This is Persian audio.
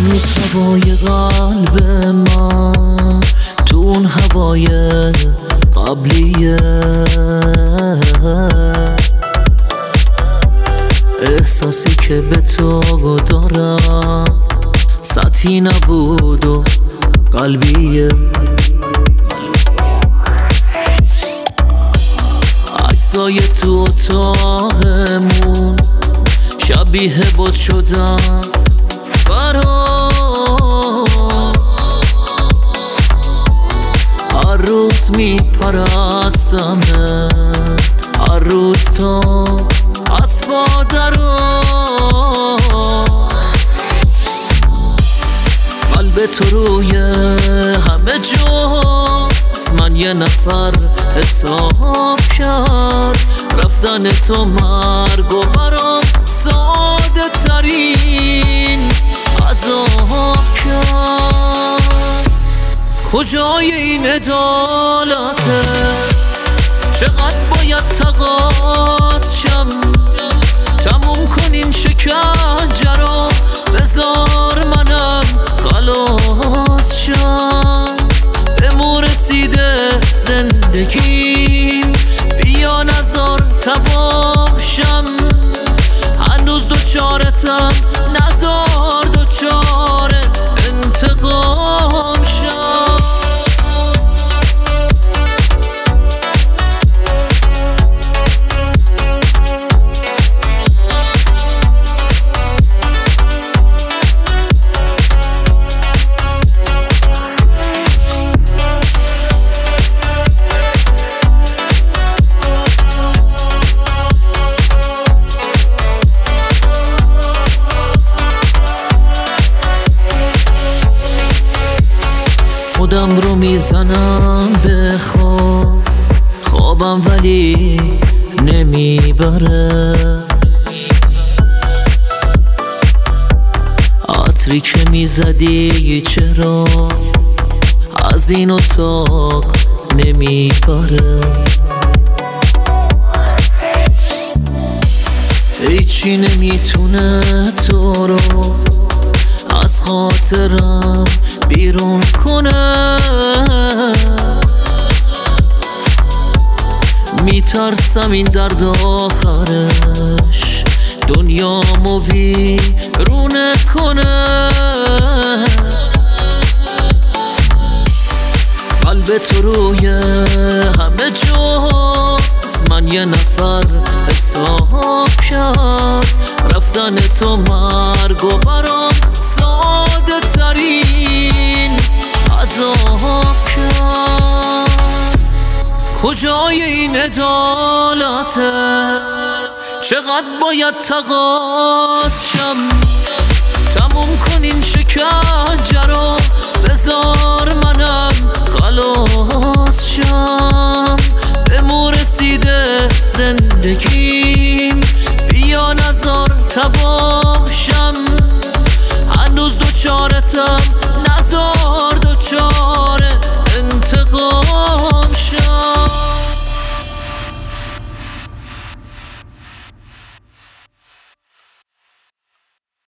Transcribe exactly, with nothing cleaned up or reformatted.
هنوز هوای قلب من تو اون هوای قبلیه، احساسی که به تو دارم سطحی نبود و قلبیه. عکسای تو اتاقمون شبیه بود شدن برام، هر روز میپرستمه، هر روز تو از مادرم. قلب تو روی همه جاست، من یه نفر حساب کرد، رفتن تو مرگ و برام ساده ترین عذاب کرد. کجای این عدالته؟ چقدر باید تقاض شم تموم کن این شکنجه رو، بذار منم خلاص شم. بمو رسیده زندگیم، بیا نزار تباشم، هنوز دوچارتم نزار دوچار انتقام شم. خودم رو میزنم به خواب، خوابم ولی نمیبره. عطری که میزدی چرا از این اتاق نمیپره؟ هیچی نمیتونه تو رو از خاطرم بیرون کنه. میترسم این درد آخرش دنیامو ویرونه کنه. قلب تو روی همه جاست، من یه نفر حساب کرد، رفتن تو مرگ و برام ساده ترین عذاب کرد. کجای این عدالته؟ چقدر باید تقاض شم تموم کن این شکنجه رو، بذار منم خلاص شم. بمو رسیده زندگیم، بیا نزار تبا